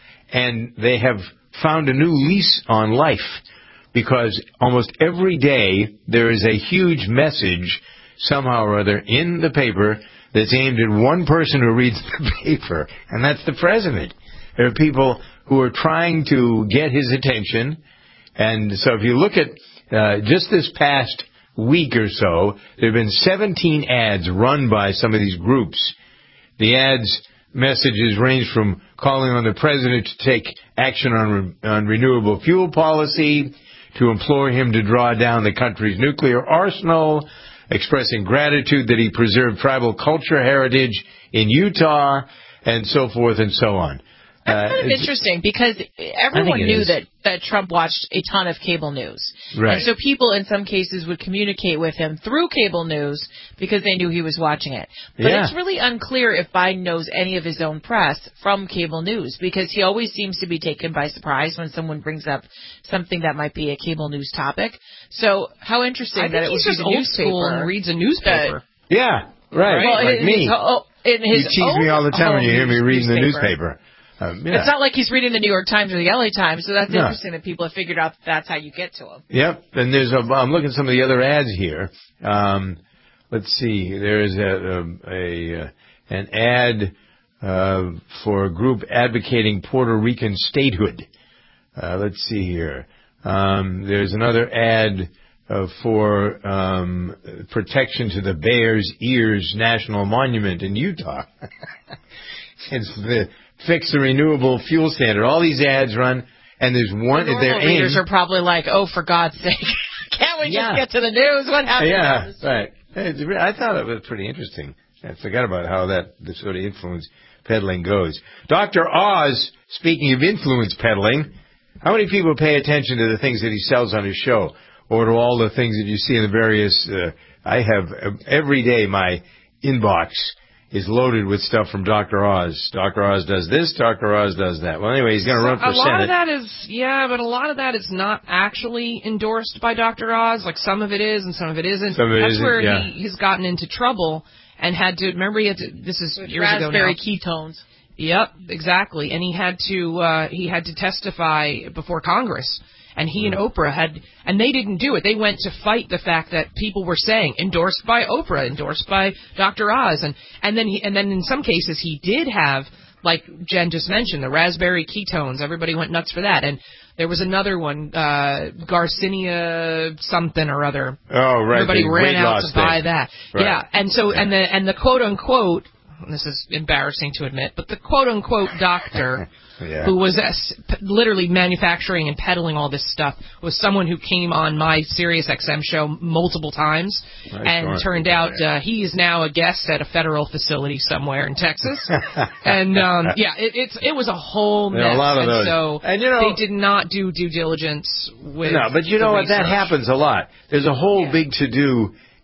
And they have found a new lease on life because almost every day there is a huge message somehow or other in the paper that's aimed at one person who reads the paper, and that's the president. There are people who are trying to get his attention, and so if you look at uh, just this past week or so, there have been seventeen ads run by some of these groups. The ads messages range from calling on the president to take action on, re- on renewable fuel policy, to implore him to draw down the country's nuclear arsenal, expressing gratitude that he preserved tribal culture heritage in Utah, and so forth and so on. That's kind of Uh, interesting because everyone knew is. that, that Trump watched a ton of cable news. Right. And so people in some cases would communicate with him through cable news because they knew he was watching it. But Yeah. it's really unclear if Biden knows any of his own press from cable news because he always seems to be taken by surprise when someone brings up something that might be a cable news topic. So how interesting I that think it he's would just be the old newspaper school and reads a newspaper. Yeah, right, Well, like in me. His, oh, in his You tease own me all the time when you hear me home reading the newspaper. newspaper. Um, yeah. It's not like he's reading the New York Times or the L A Times, so that's No. interesting that people have figured out that that's how you get to him. Yep, and there's a, I'm looking at some of the other ads here. Um, let's see, there is a, a, a an ad uh, for a group advocating Puerto Rican statehood. Uh, let's see here. Um, there's another ad uh, for um, protection to the Bears Ears National Monument in Utah. It's the fix the renewable fuel standard. All these ads run, and there's one. The They're normal readers aimed. are probably like, "Oh, for God's sake, can't we Yeah. just get to the news? What happened?" Yeah, right. It's re- I thought it was pretty interesting. I forgot about how that the sort of influence peddling goes. Doctor Oz, speaking of influence peddling, how many people pay attention to the things that he sells on his show, or to all the things that you see in the various? Uh, I have uh, every day my inbox is loaded with stuff from Doctor Oz. Doctor Oz does this, Doctor Oz does that. Well, anyway, he's going to run for a lot Senate. of that is, yeah, but a lot of that is not actually endorsed by Doctor Oz. Like, some of it is and some of it isn't. Some of it That's isn't, where yeah. he has gotten into trouble and had to, remember he had to, this is With years ago now. raspberry ketones. Yep, exactly. And he had to, uh, he had to testify before Congress. And he and Oprah had, and they didn't do it. They went to fight the fact that people were saying endorsed by Oprah, endorsed by Doctor Oz, and and then he, and then in some cases he did have, like Jen just mentioned, the raspberry ketones. Everybody went nuts for that. And there was another one, uh, Garcinia something or other. Oh, right. Everybody the ran weight out loss to buy thing. that. Right. Yeah, and so and the and the quote unquote. This is embarrassing to admit, but the quote-unquote doctor yeah. who was uh, literally manufacturing and peddling all this stuff was someone who came on my Sirius X M show multiple times, Nice and going. turned out uh, he is now a guest at a federal facility somewhere in Texas. And um, yeah, it, it's it was a whole There mess. are a lot of and those. so And, you know- they did not do due diligence with. No, but you the know what? That research. happens a lot. There's a whole big to-do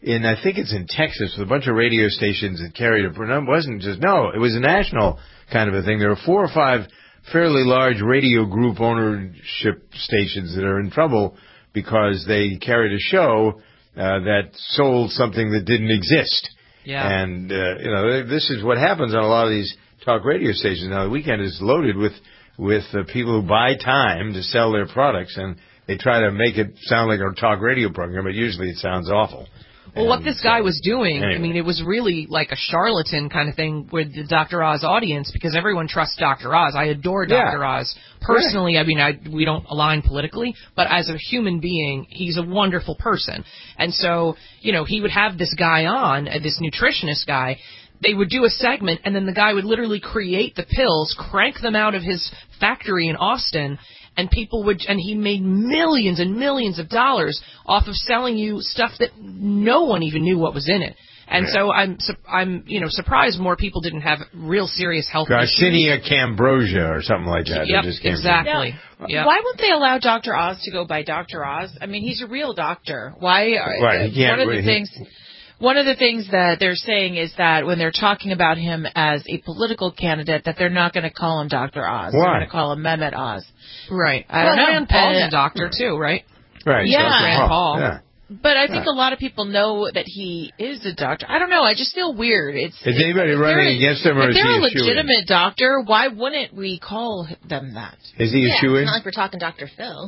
in, I think it's in Texas, with a bunch of radio stations that carried it. It wasn't just, no, it was a national kind of a thing. There were four or five fairly large radio group ownership stations that are in trouble because they carried a show uh, that sold something that didn't exist. Yeah. And, uh, you know, this is what happens on a lot of these talk radio stations now. The weekend is loaded with, with uh, people who buy time to sell their products, and they try to make it sound like a talk radio program, but usually it sounds awful. Well, what this guy was doing, anyway. I mean, it was really like a charlatan kind of thing with the Doctor Oz audience, because everyone trusts Doctor Oz. I adore Doctor Yeah. Oz. Personally, I mean, I, we don't align politically, but as a human being, he's a wonderful person. And so, you know, he would have this guy on, uh, this nutritionist guy. They would do a segment, and then the guy would literally create the pills, crank them out of his factory in Austin, and people would, and he made millions and millions of dollars off of selling you stuff that no one even knew what was in it. And Yeah. so I'm, I'm, you know, surprised more people didn't have real serious health issues. Garcinia cambrosia or something like that. Yep, That just came from- exactly. Now, Yep. Why won't they allow Doctor Oz to go by Doctor Oz? I mean, he's a real doctor. Why? Are, Right, he can't one of the really- things. One of the things that they're saying is that when they're talking about him as a political candidate, that they're not going to call him Doctor Oz. They're Why? going to call him Mehmet Oz. Right. I don't well, know. Rand Paul's Uh, a doctor too, right? Right. Yeah. Doctor Rand Paul. Yeah. But I think Yeah. a lot of people know that he is a doctor. I don't know. I just feel weird. It's Is anybody if running they're- against him, or if is they're he a a shoo-in? legitimate doctor, why wouldn't we call them that? Is he a Yeah, shoo-in? it's not like we're talking Doctor Phil.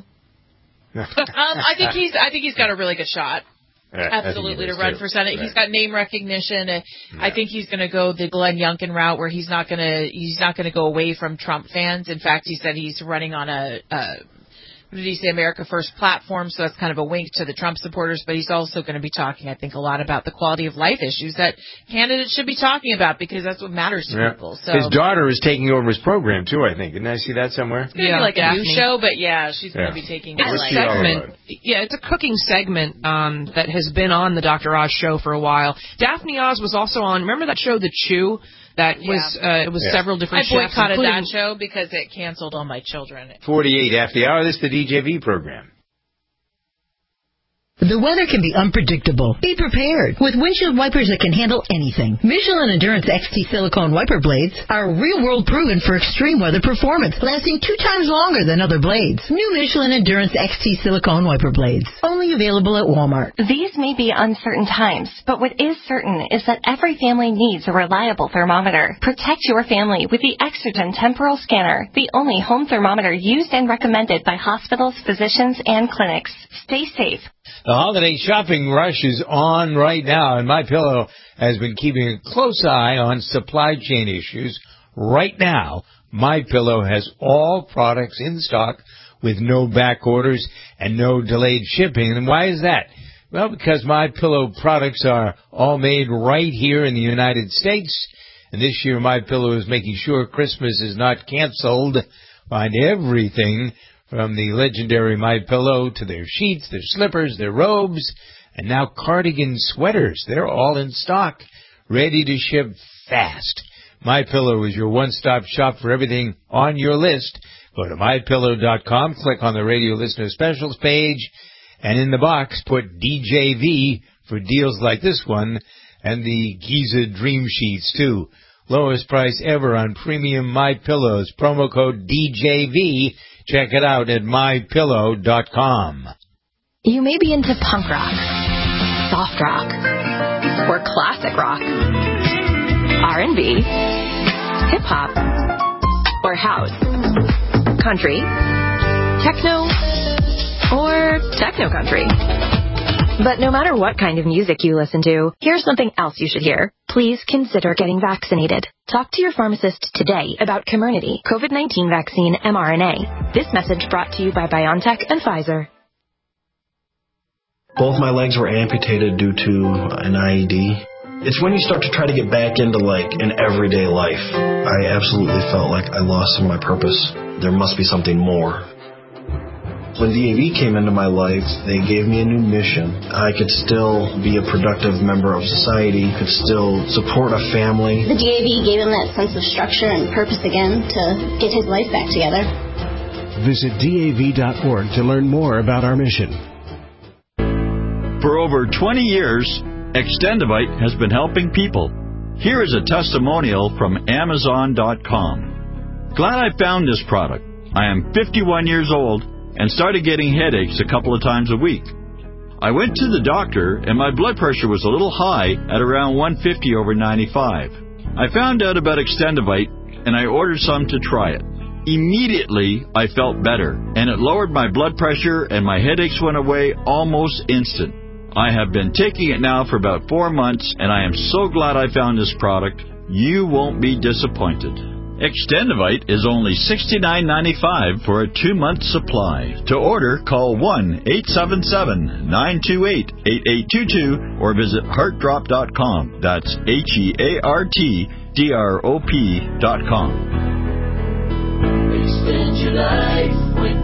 um, I think he's. I think he's got a really good shot. Yeah, I think he Absolutely, to does, run too. for Senate. Right. He's got name recognition. Uh, I think he's going to go the Glenn Youngkin route, where he's not going to he's not going to go away from Trump fans. In fact, he said he's running on a, a what did he say, America First platform. So that's kind of a wink to the Trump supporters. But he's also going to be talking, I think, a lot about the quality of life issues that candidates should be talking about, because that's what matters to Yeah. people. So His daughter is taking over his program too, I think. Didn't I see that somewhere? it's going to be like a Daphne. news show, but yeah, she's Yeah. going to be taking. It's over. a segment. Yeah, it's a cooking segment um, that has been on the Doctor Oz show for a while. Daphne Oz was also on. Remember that show, The Chew? That was uh, it was Yeah. several different I chefs, boycotted including- that show because it canceled all my children. forty-eight after the hour. This is the D J V program. The weather can be unpredictable. Be prepared with windshield wipers that can handle anything. Michelin Endurance X T silicone wiper blades are real-world proven for extreme weather performance, lasting two times longer than other blades. New Michelin Endurance X T silicone wiper blades, only available at Walmart. These may be uncertain times, but what is certain is that every family needs a reliable thermometer. Protect your family with the Exergen Temporal Scanner, the only home thermometer used and recommended by hospitals, physicians, and clinics. Stay safe. The holiday shopping rush is on right now, and MyPillow has been keeping a close eye on supply chain issues. Right now, MyPillow has all products in stock with no back orders and no delayed shipping. And why is that? Well, because MyPillow products are all made right here in the United States. And this year, MyPillow is making sure Christmas is not canceled. Find everything from the legendary MyPillow to their sheets, their slippers, their robes, and now cardigan sweaters. They're all in stock, ready to ship fast. MyPillow is your one-stop shop for everything on your list. Go to my pillow dot com, click on the radio listener specials page, and in the box put D J V for deals like this one, and the Giza Dream Sheets too. Lowest price ever on premium MyPillows. Promo code D J V. Check it out at my pillow dot com. You may be into punk rock, soft rock, or classic rock, R and B, hip-hop, or house, country, techno, or techno-country. But no matter what kind of music you listen to, here's something else you should hear. Please consider getting vaccinated. Talk to your pharmacist today about Comirnaty, COVID nineteen vaccine mRNA. This message brought to you by BioNTech and Pfizer. Both my legs were amputated due to an I E D. It's when you start to try to get back into, like, an everyday life. I absolutely felt like I lost some of my purpose. There must be something more. When D A V came into my life, they gave me a new mission. I could still be a productive member of society, could still support a family. The D A V gave him that sense of structure and purpose again to get his life back together. Visit D A V dot org to learn more about our mission. For over twenty years, Extendivite has been helping people. Here is a testimonial from Amazon dot com. Glad I found this product. I am fifty-one years old and started getting headaches a couple of times a week. I went to the doctor and my blood pressure was a little high at around one fifty over ninety-five. I found out about Extendivite and I ordered some to try it. Immediately, I felt better, and it lowered my blood pressure and my headaches went away almost instant. I have been taking it now for about four months, and I am so glad I found this product. You won't be disappointed. Extendivite is only sixty-nine ninety-five for a two-month supply. To order, call one eight seven seven, nine two eight, eight eight two two or visit heart drop dot com. That's H E A R T D R O P dot com. Extend your life with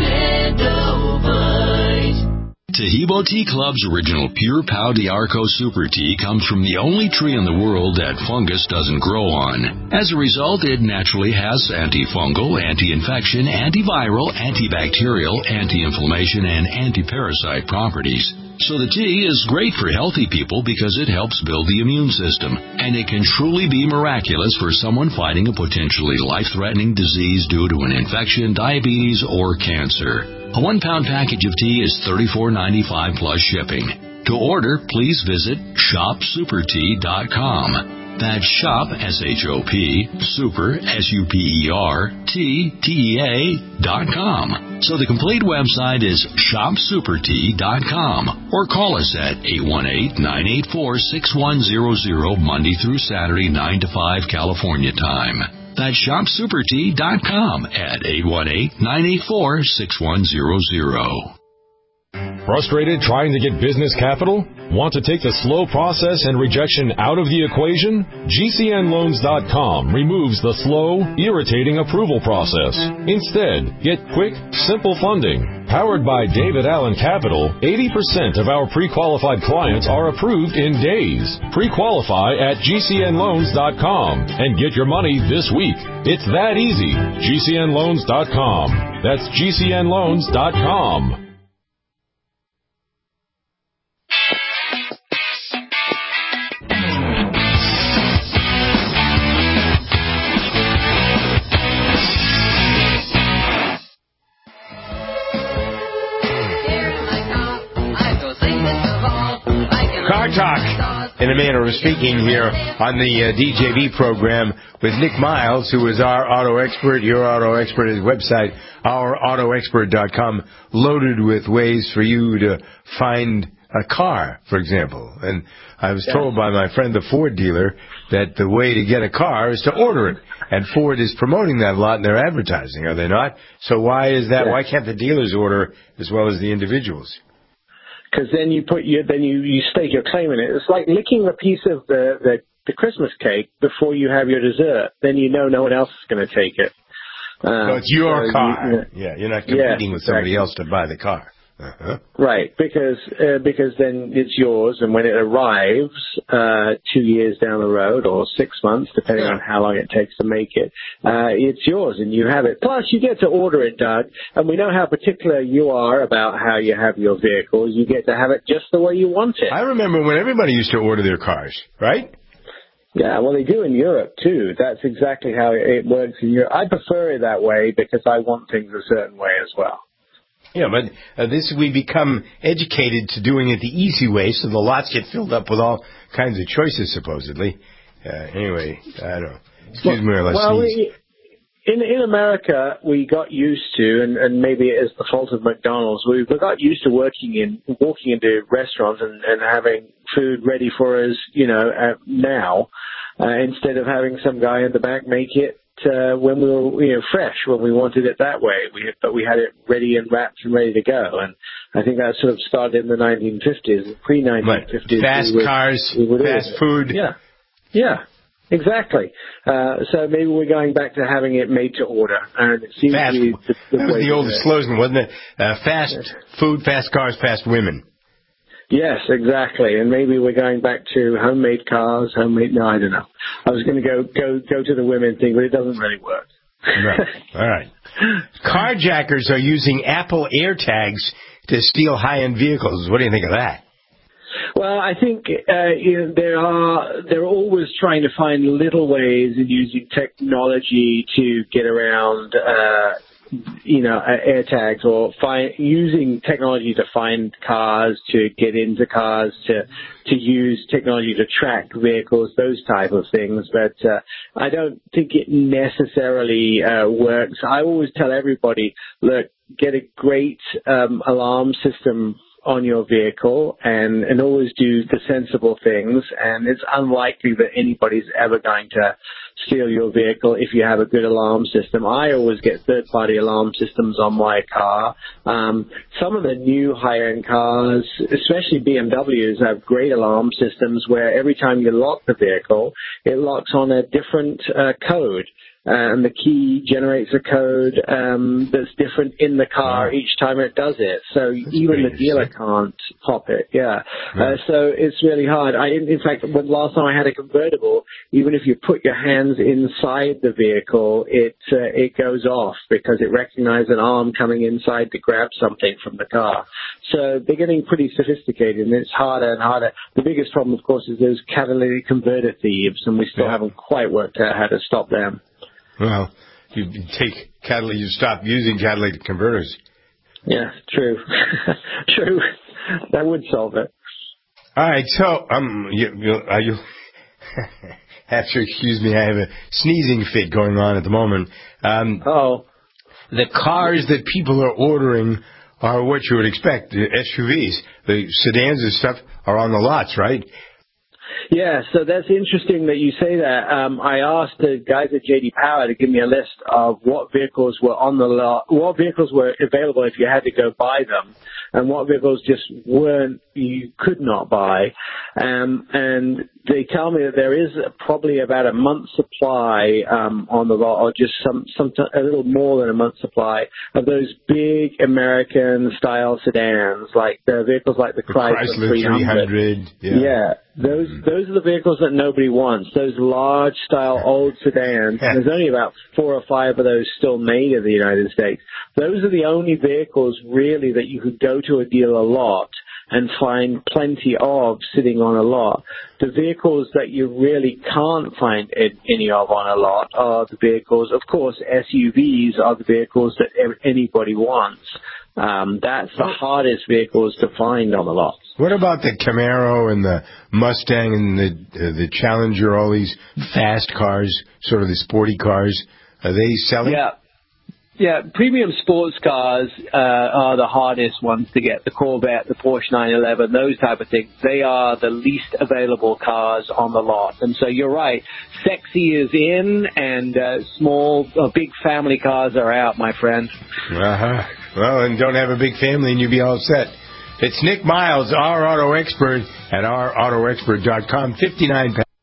Extendivite. Tahibo Tea Club's original Pure Pau d'Arco Super Tea comes from the only tree in the world that fungus doesn't grow on. As a result, it naturally has antifungal, anti-infection, antiviral, antibacterial, anti-inflammation, and anti-parasite properties. So the tea is great for healthy people because it helps build the immune system, and it can truly be miraculous for someone fighting a potentially life-threatening disease due to an infection, diabetes, or cancer. A one-pound package of tea is thirty-four ninety-five plus shipping. To order, please visit shop super tea dot com. That's shop, S H O P, super, S U P E R, T, T E A, dot com. So the complete website is shop super tea dot com. Or call us at eight one eight, nine eight four, six one zero zero Monday through Saturday, nine to five California time. That's shop super tea dot com at eight one eight, nine eight four, six one zero zero. Frustrated trying to get business capital? Want to take the slow process and rejection out of the equation? G C N loans dot com removes the slow, irritating approval process. Instead, get quick, simple funding. Powered by David Allen Capital, eighty percent of our pre-qualified clients are approved in days. Pre-qualify at G C N loans dot com and get your money this week. It's that easy. G C N loans dot com. That's G C N loans dot com. Car Talk, in a manner of speaking, here on the uh, D J V program with Nick Miles, who is our auto expert, your auto expert. His website, our auto expert dot com, loaded with ways for you to find a car, for example. And I was told by my friend, the Ford dealer, that the way to get a car is to order it. And Ford is promoting that a lot in their advertising, are they not? So why is that? Why can't the dealers order as well as the individuals? Because then you put your, then you, you stake your claim in it. It's like licking a piece of the, the, the Christmas cake before you have your dessert. Then you know no one else is going to take it. Um, so it's your so car. You, yeah, you're not competing yeah, with somebody exactly. else to buy the car. Uh-huh. Right, because uh, because then it's yours, and when it arrives uh, two years down the road or six months, depending yeah. on how long it takes to make it, uh, it's yours and you have it. Plus, you get to order it, Doug, and we know how particular you are about how you have your vehicles. You get to have it just the way you want it. I remember when everybody used to order their cars, right? Yeah, well, they do in Europe, too. That's exactly how it works in Europe. I prefer it that way because I want things a certain way as well. Yeah, but uh, this we become educated to doing it the easy way, so the lots get filled up with all kinds of choices, supposedly. Uh, anyway, I don't know. Excuse me, or let's well, sneeze. In in America, we got used to, and, and maybe it is the fault of McDonald's, we got used to working in, walking into restaurants and, and having food ready for us, you know, uh, now, uh, instead of having some guy in the back make it uh, when we were, you know, fresh, when we wanted it that way. We had, but we had it ready and wrapped and ready to go. And I think that sort of started in the nineteen fifties, pre nineteen fifties. Fast we would, cars, we would fast food. Yeah, yeah. Exactly. Uh, so maybe we're going back to having it made to order. And it seems fast, to be the, the that was way the oldest slogan, wasn't it? Uh, fast yes. food, fast cars, fast women. Yes, exactly. And maybe we're going back to homemade cars, homemade, no, I don't know. I was going to go, go, go to the women thing, but it doesn't really work. Right. All right. Carjackers are using Apple AirTags to steal high-end vehicles. What do you think of that? Well, I think uh, you know, there are they're always trying to find little ways in using technology to get around, uh, you know, air tags, or find, using technology to find cars, to get into cars, to to use technology to track vehicles, those type of things. But uh, I don't think it necessarily uh, works. I always tell everybody, look, get a great um, alarm system on your vehicle, and, and always do the sensible things, and it's unlikely that anybody's ever going to steal your vehicle if you have a good alarm system. I always get third-party alarm systems on my car. Um, some of the new high-end cars, especially B M Ws, have great alarm systems where every time you lock the vehicle, it locks on a different uh, code. Uh, and the key generates a code um, that's different in the car each time it does it. So that's even the dealer can't pop it. Yeah. Right. Uh, so it's really hard. I, in, in fact, when last time I had a convertible, even if you put your hands inside the vehicle, it uh, it goes off because it recognizes an arm coming inside to grab something from the car. So they're getting pretty sophisticated, and it's harder and harder. The biggest problem, of course, is those catalytic converter thieves, and we still yeah. haven't quite worked out how to stop them. Well, you take catalytic, you stop using catalytic converters. Yeah, true. True. That would solve it. All right, so um, you, you, uh, you have to excuse me. I have a sneezing fit going on at the moment. Um, oh, the cars that people are ordering are what you would expect. The S U Vs, the sedans and stuff are on the lots, right? Yeah, so that's interesting that you say that. Um, I asked the guys at J D Power to give me a list of what vehicles were on the lot, what vehicles were available if you had to go buy them, and what vehicles just weren't, you could not buy. Um, and they tell me that there is probably about a month's supply um, on the lot, or just some, some a little more than a month's supply of those big American-style sedans, like the vehicles like the, the Chrysler, Chrysler three hundred. Yeah. yeah. Those those are the vehicles that nobody wants. Those large style old sedans. And there's only about four or five of those still made in the United States. Those are the only vehicles really that you could go to a dealer lot and find plenty of sitting on a lot. The vehicles that you really can't find any of on a lot are the vehicles, of course, S U Vs are the vehicles that anybody wants. Um, that's the hardest vehicles to find on the lot. What about the Camaro and the Mustang and the uh, the Challenger, all these fast cars, sort of the sporty cars? Are they selling? Yeah. Yeah, premium sports cars uh, are the hardest ones to get. The Corvette, the Porsche nine eleven, those type of things. They are the least available cars on the lot. And so you're right. Sexy is in, and uh, small, uh, big family cars are out, my friend. Uh-huh. Well, and don't have a big family and you'll be all set. It's Nick Miles, our auto expert, at our auto expert dot com. fifty-nine pounds.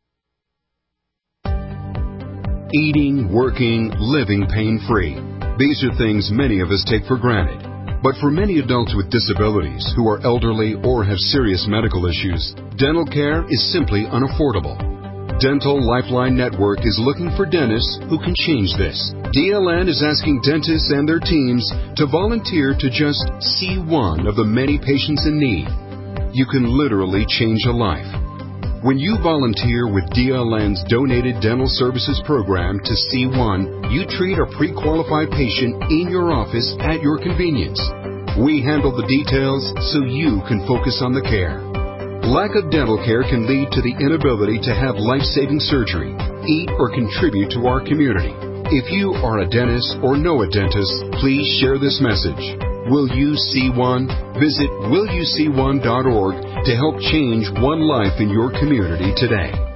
Eating, working, living pain-free. These are things many of us take for granted. But for many adults with disabilities who are elderly or have serious medical issues, dental care is simply unaffordable. Dental Lifeline Network is looking for dentists who can change this. D L N is asking dentists and their teams to volunteer to just see one of the many patients in need. You can literally change a life. When you volunteer with D L N's Donated Dental Services Program to C one, you treat a pre-qualified patient in your office at your convenience. We handle the details so you can focus on the care. Lack of dental care can lead to the inability to have life-saving surgery, eat, or contribute to our community. If you are a dentist or know a dentist, please share this message. Will You See One? Visit will you see one dot org to help change one life in your community today.